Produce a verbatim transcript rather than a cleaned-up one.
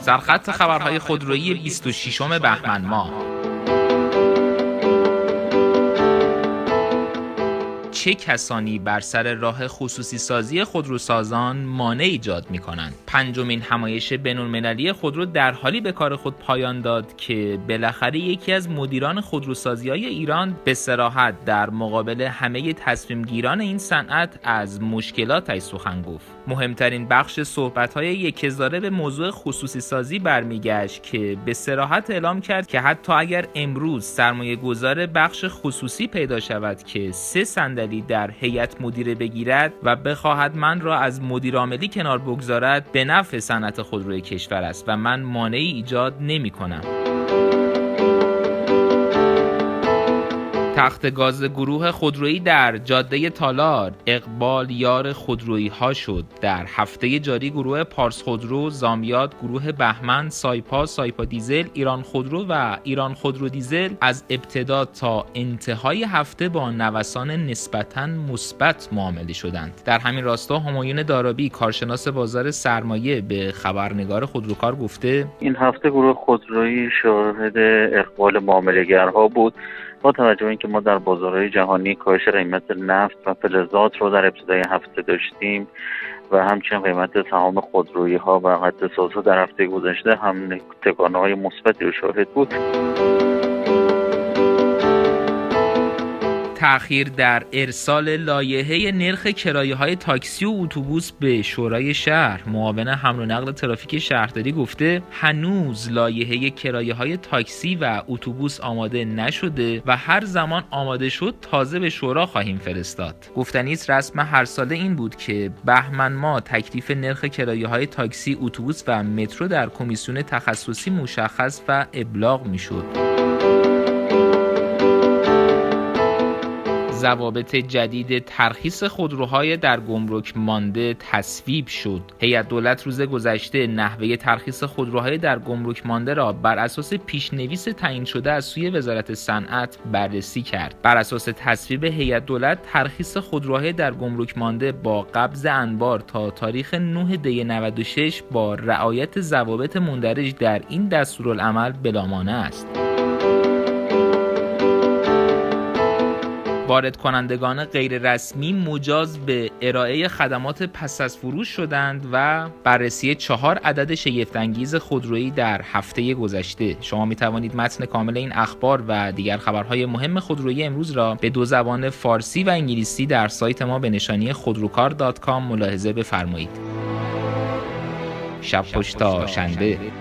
سرخط خبرهای خودرویی بیست و ششم بهمن ماه. چه کسانی بر سر راه خصوصی سازی خودروسازان مانع ایجاد می‌کنند؟ پنجمین همایش بین‌المللی خودرو در حالی به کار خود پایان داد که بالاخره یکی از مدیران خودروسازی‌های ایران به صراحت در مقابل همه تصمیم گیران این صنعت از مشکلاتش سخن گفت. مهمترین بخش صحبت‌های یکه‌زاره به موضوع خصوصی سازی برمیگشت که به صراحت اعلام کرد که حتی اگر امروز سرمایه‌گذار بخش خصوصی پیدا شود که سه صندلی در هیئت مدیره بگیرد و بخواهد من را از مدیر عاملی کنار بگذارد، به نفع صنعت خودروی کشور است و من مانعی ایجاد نمی‌کنم. تخت گاز گروه خودرویی در جاده تالار اقبال یار خودرویی ها شد. در هفته جاری گروه پارس خودرو، زامیات، گروه بهمن، سایپا، سایپا دیزل، ایران خودرو و ایران خودرو دیزل از ابتدا تا انتهای هفته با نوسان نسبتاً مثبت معامله شدند. در همین راستا همایون دارابی، کارشناس بازار سرمایه، به خبرنگار خودروکار گفته این هفته گروه خودرویی شاهد اقبال معامله‌گرها بود، با توجه به اینکه ما در بازارهای جهانی کاهش قیمت نفت و فلزات رو در ابتدای هفته داشتیم و همچنین قیمت سهام خودرویی ها و قطع سازها در هفته گذشته هم تکانه های مثبتی رو شاهد بود. تأخیر در ارسال لایحه نرخ کرایه‌های تاکسی و اتوبوس به شورای شهر. معاون حمل و نقل ترافیک شهرداری گفته هنوز لایحه کرایه‌های تاکسی و اتوبوس آماده نشده و هر زمان آماده شد تازه به شورا خواهیم فرستاد. گفتنی است رسم هر ساله این بود که بهمن ماه تکلیف نرخ کرایه‌های تاکسی، اتوبوس و مترو در کمیسیون تخصصی مشخص و ابلاغ می‌شد. ضوابط جدید ترخیص خودروهای در گمرک مانده تصویب شد. هیئت دولت روز گذشته نحوه ترخیص خودروهای در گمرک مانده را بر اساس پیشنویس تعیین شده از سوی وزارت صنعت بررسی کرد. بر اساس تصویب هیئت دولت، ترخیص خودروهای در گمرک مانده با قبض انبار تا تاریخ نه دی نود و شش با رعایت ضوابط مندرج در این دستورالعمل بلامانع است. وارد کنندگان غیر رسمی مجاز به ارائه خدمات پس از فروش شدند و بررسی چهار عدد شگفت‌انگیز خودرویی در هفته گذشته. شما می توانید متن کامل این اخبار و دیگر خبرهای مهم خودرویی امروز را به دو زبان فارسی و انگلیسی در سایت ما به نشانی خودروکار دات کام ملاحظه بفرمایید. شب خوش تا شنبه.